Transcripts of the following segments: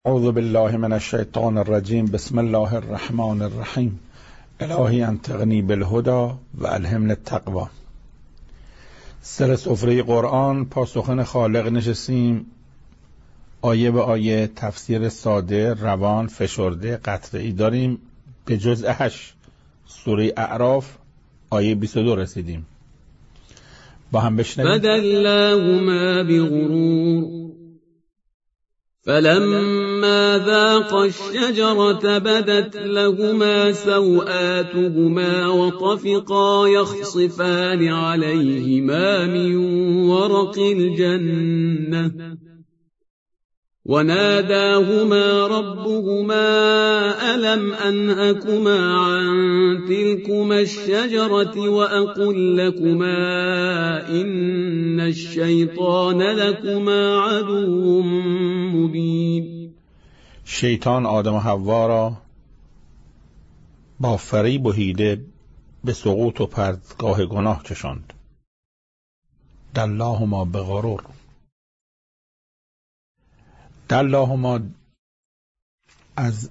اعوذ بالله من الشیطان الرجیم. بسم الله الرحمن الرحیم. الهی انطقنی بالهدی و الهمنی التقوی. سر سفره قرآن پاسخن خالق نشستیم. آیه به آیه تفسیر ساده، روان، فشرده، قطعی داریم. به جزء 8 سوره اعراف آیه 22 رسیدیم. با هم بشنویم. فدلاهما بغرور فلما ذاقا الشجرة بدت لهما سوآتهما وطفقا يخصفان عليهما من ورق الجنة وناداهما ربهما ألم أنهكما عن تلكما الشجرة وأقل لكما إن الشيطان لكما عدو مبين. شیطان آدم و حوا را با فریب و حیله به سقوط و پرتگاه گناه کشاند. دلاهما بغرور. دلاهما از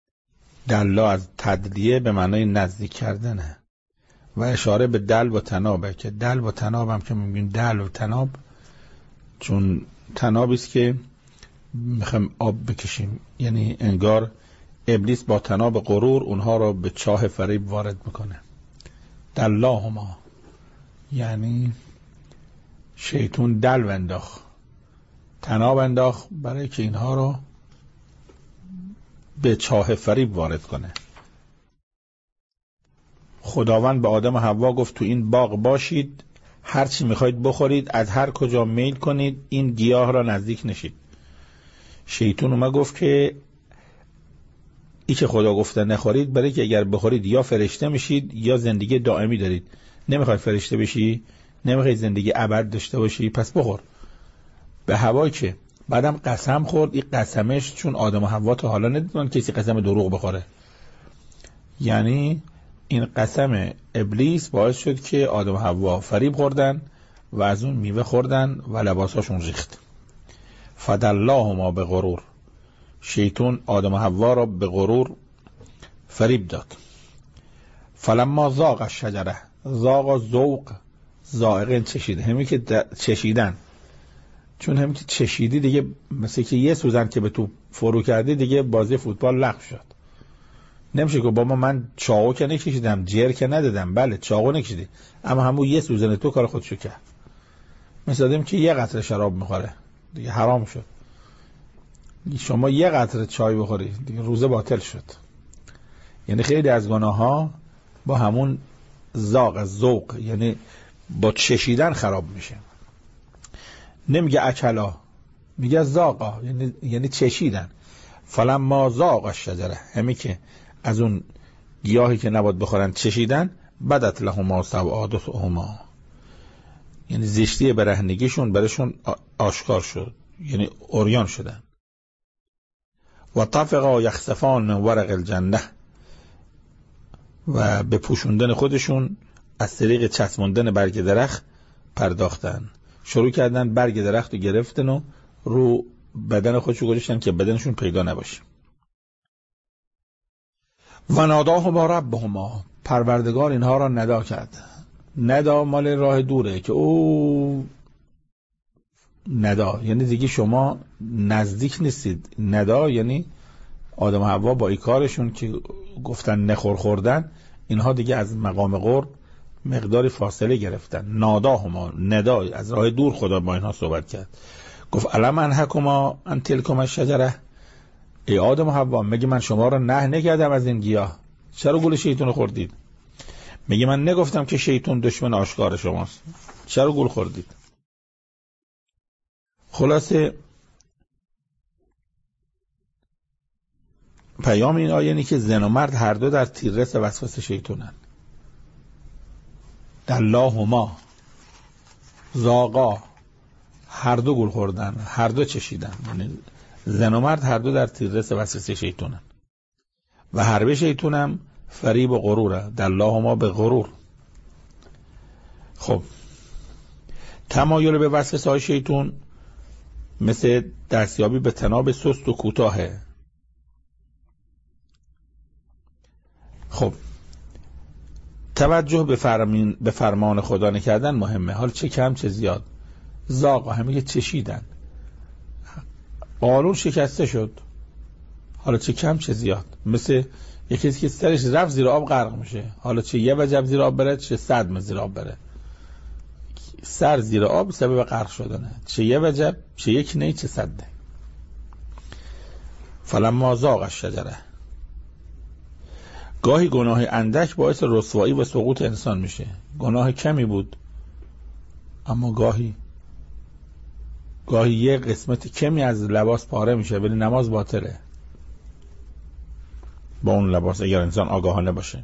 تدلیه به معنای نزدیک کردنه و اشاره به دلو و تنابه که دلو و تناب هم که میگیم دلو و تناب چون تنابی است که میخوایم آب بکشیم، یعنی انگار ابلیس با تناب غرور اونها را به چاه فریب وارد میکنه. دلاهما یعنی شیطان دلو انداخت، تناب انداخت برای که اینها رو به چاه فریب وارد کنه. خداوند به آدم و حوا گفت تو این باغ باشید، هر چی میخواید بخورید، از هر کجا میل کنید، این گیاه را نزدیک نشید. شیطان اومد گفت که ای که خدا گفته نخورید، برای که اگر بخورید یا فرشته میشید یا زندگی دائمی دارید. نمیخوای فرشته بشی، نمیخوای زندگی ابد داشته باشی، پس بخور. به هوا که بعدم قسم خورد. این قسمش چون آدم و حوا تا حالا ندیدن کسی قسم دروغ بخوره، یعنی این قسم ابلیس باعث شد که آدم و حوا فریب خوردن و از اون میوه خوردن و لباساشون ریخت. فدلاهما به غرور. شیطان آدم و حوا را به غرور فریب داد. فلما ذاق الشجره. ذاق ذوق، ذائقه چشیده، همین که چشیدن، چون همین که چشیدی دیگه مثل که یه سوزن که به تو فرو کردی دیگه بازی فوتبال لغو شد. نمیشه که بابا من چاقو که نکشیدم، جر که ندادم. بله چاقو نکشیدی، اما همون یه سوزن تو کار خودشو کرد. مثل آدمی که یه قطره شراب میخوره دیگه حرام شد. شما یه قطره چای بخوری دیگه روزه باطل شد. یعنی خیلی از گناه ها با همون ذوق یعنی با چشیدن خراب میشه. نمیگه اکلا، میگه ذاقا، یعنی چشیدن. فلما ذاق الشجره، همین که از اون گیاهی که نباید بخورن چشیدن. بدت لهما سوآتهما، یعنی زشتی برهنگیشون برشون آشکار شد، یعنی عریان شدن. و طفقا یخسفان من ورق الجنه، و به پوشوندن خودشون از طریق چسبوندن برگ درخت پرداختن. شروع کردن برگ درخت رو گرفتن و رو بدن خودشون گذاشتن که بدنشون پیدا نباشه. و ناداهما ربهما، پروردگار اینها را ندا کرد. ندا مال راه دوره که او ندا یعنی دیگه شما نزدیک نیستید. ندا یعنی آدم و حوا با کارشون که گفتن نخور خوردن، اینها دیگه از مقام قرب مقداری فاصله گرفتن. ناداهما، ندا، از راه دور خدا با اینها صحبت کرد. گفت الم انهکما عن تلکما الشجره. ای آدم و حوا، مگه من شما را نه نکردم از این گیاه؟ چرا گول شیطان خوردید؟ میگه من نگفتم که شیطان دشمن آشکار شماست؟ چرا گول خوردید؟ خلاصه پیام این آیه اینه که زن و مرد هر دو در تیررس وسوسه شیطانن. دلاهما، ذاقا، هر دو گول خوردن، هر دو چشیدن. یعنی زن و مرد هر دو در تیررس وسوسه شیطانن و حرب شیطانم فریب و غروره. دلاهما به غرور. خب تمایل به وسوسه های شیطان مثل دستیابی به طناب سست و کوتاهه. خب توجه به فرمان خدا نکردن مهمه. حال چه کم چه زیاد. زاغ همه که چشیدن، قانون شکسته شد، حالا چه کم چه زیاد. مثل یکی کسی که سرش رفت زیر آب غرق میشه، حالا چه یه وجب زیر آب بره چه 100 زیر آب بره. سر زیر آب سبب غرق شدنه، چه یه وجب چه یک نی چه 100. فلما زاغ الشجره. گاهی گناه اندک باعث رسوایی و سقوط انسان میشه. گناه کمی بود اما گاهی یه قسمت کمی از لباس پاره میشه ولی نماز باطله با اون لباس اگر انسان آگاهانه باشه.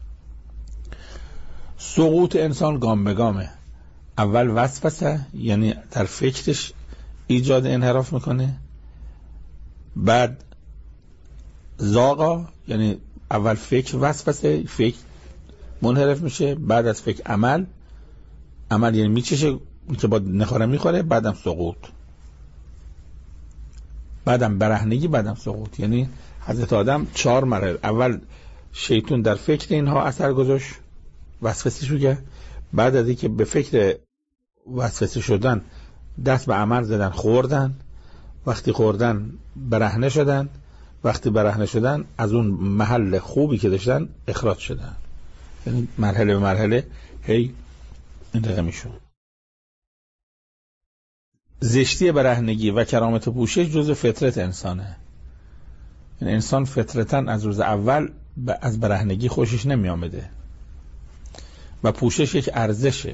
سقوط انسان گام به گامه. اول وسوسه، یعنی در فکرش ایجاد انحراف میکنه. بعد زاغا، یعنی اول فکر وسوسه، فکر منحرف میشه. بعد از فکر عمل یعنی میچشه که با نخوره میخوره. بعدم سقوط، بعدم برهنگی، بعدم سقوط. یعنی حضرت آدم 4 مرحله. اول شیطان در فکر اینها اثر گذاشت، وسوسه شو. بعد از اینکه به فکر وسوسه شدن دست به عمل زدن، خوردن. وقتی خوردن برهنه شدن. وقتی برهنه شدن از اون محل خوبی که داشتن اخراج شدن. یعنی مرحله به مرحله هی انتقال میشون. زشتی برهنگی و کرامت پوشش جزء فطرت انسانه. یعنی انسان فطرتاً از روز اول از برهنگی خوشش نمی آمده و پوشش یک ارزشه.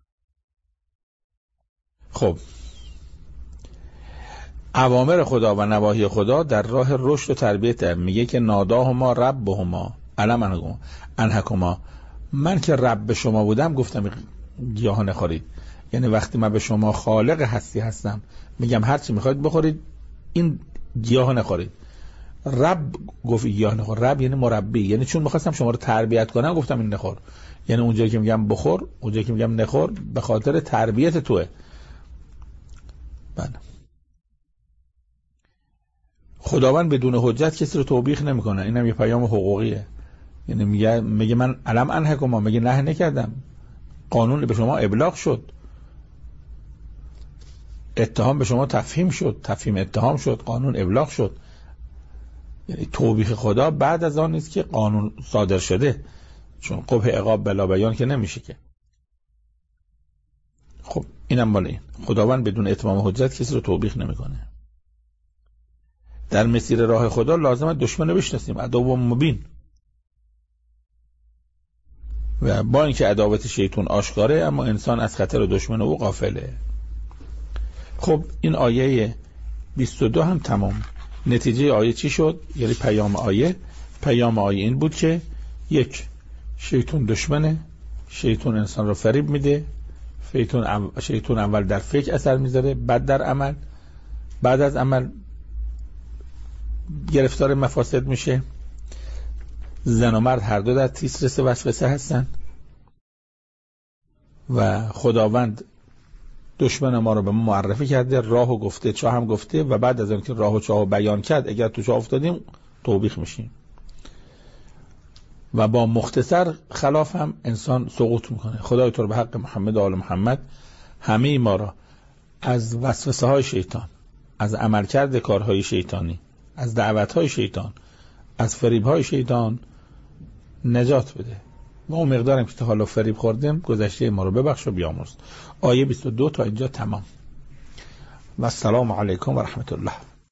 خب اوامر خدا و نواهی خدا در راه رشد و تربیت. میگه که ناداهما ربهما علم انهکما. من که رب شما بودم گفتم گیاه نخورید. یعنی وقتی من به شما خالق هستی هستم میگم هر چی میخواید بخورید این گیاه نخورید. رب گفت گیاه نخور. رب یعنی مربی، یعنی چون میخواستم شما رو تربیت کنم گفتم این نخور. یعنی اونجایی که میگم بخور، اونجایی که میگم نخور به خاطر تربیت توه. بله. خداوند بدون حجت کسی رو توبیخ نمیکنه. اینم یه پیام حقوقیه. یعنی میگه من علم انهکما، میگه نه نکردم، قانون به شما ابلاغ شد، اتهام به شما تفهیم شد، تفهیم اتهام شد، قانون ابلاغ شد. یعنی توبیخ خدا بعد از آن نیست که قانون صادر شده، چون قبح عقاب بلا بیان که نمیشه که. خب اینم مال این. خداوند بدون اتمام حجت کسی رو توبیخ نمیکنه. در مسیر راه خدا لازمه دشمن رو بشناسیم، عدو مبین. و با اینکه عداوت شیطان آشکاره اما انسان از خطر دشمن او غافله. خب این آیه 22 هم تمام. نتیجه آیه چی شد؟ یعنی پیام آیه این بود که یک، شیطان دشمنه، شیطان انسان رو فریب میده، شیطان اول در فکر اثر میذاره، بعد در عمل، بعد از عمل گرفتار مفاسد میشه. زن و مرد هر دو در تیسرس وسوسه هستن و خداوند دشمن ما رو به ما معرفی کرده، راهو گفته، چاه هم گفته و بعد از اینکه راه و چاه بیان کرد اگر تو چاه افتادیم توبیخ میشیم و با مختصر خلاف هم انسان سقوط میکنه. خدای تو رو به حق محمد و آل محمد همه ما را از وسوسه های شیطان، از عملکرد کارهای شیطانی، از دعوت های شیطان، از فریب های شیطان نجات بده. ما اون مقدارم که تا حالا فریب خوردیم گذشته ما رو ببخش و بیامرز. آیه 22 تا اینجا تمام. و السلام علیکم و رحمت الله.